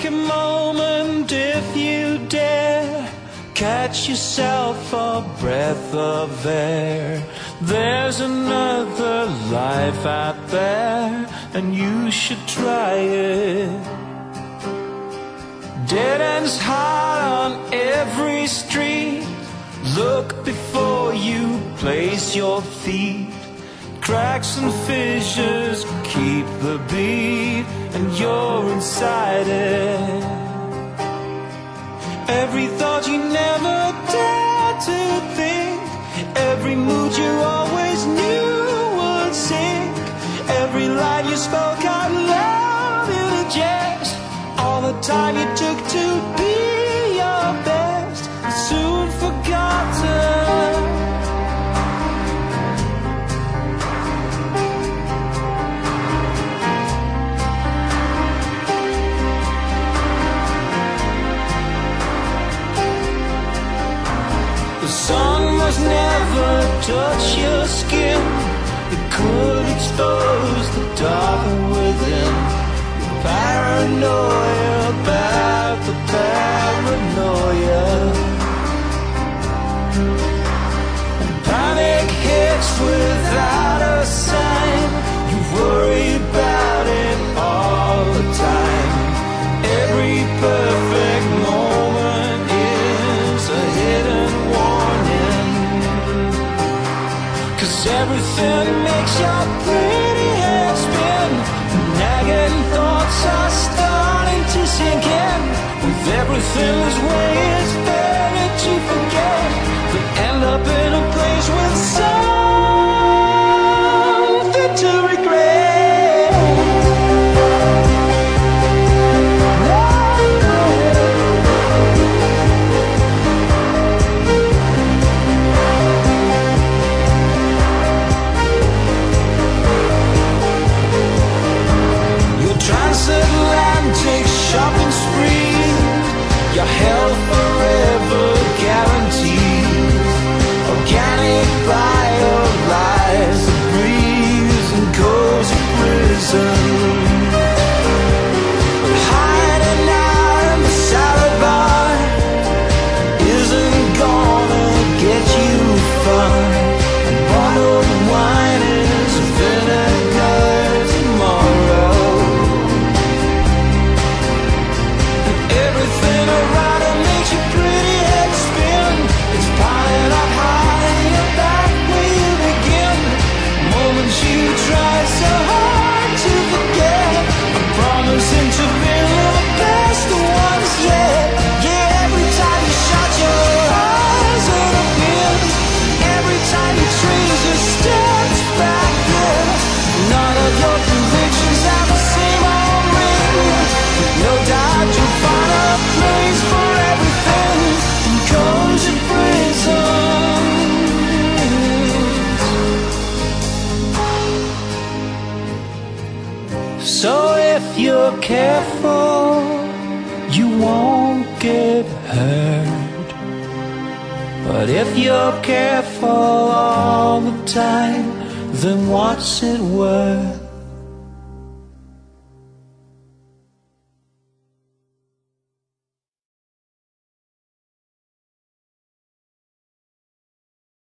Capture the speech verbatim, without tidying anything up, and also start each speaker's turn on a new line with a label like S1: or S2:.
S1: a moment if you dare. Catch yourself a breath of air. There's another life out there, and you should try it. Dead ends hard on every street. Look before you place your feet. Cracks and fissures keep the beat, and you're inside it. Every thought you never dared to think, every mood you always knew would sink, every line you spoke out loud in a jest, all the time you took to be your best, and soon forgotten. The sun must never touch your skin. It could expose the dark within. Paranoia about the paranoia. Panic hits without a sign. You worry about it all the time. Every perfect moment is a hidden warning, 'cause everything makes your pretty head spin. Nagging thoughts are starting to sink in. With everything this way, it's better to forget than end up in a place with something to regret. Your transatlantic shopping spree, your health forever guaranteed. Organic bio lies, a breeze and cozy prison. But hiding out in the salad bar isn't gonna get you far. And bottled wine is vinegar tomorrow. And everything around it makes your pretty head spin. It's piling up high about where you begin. Moments you tried so hard to forget. I'm promising to be the best ones yet. Yeah, every time you shut your eyes and appears, every time you trace your steps back there. None of your convictions have the same old ring. No doubt you'll find a place for everything in cozy prisons. So if you're careful, you won't get hurt. But if you're careful all the time, then what's it worth?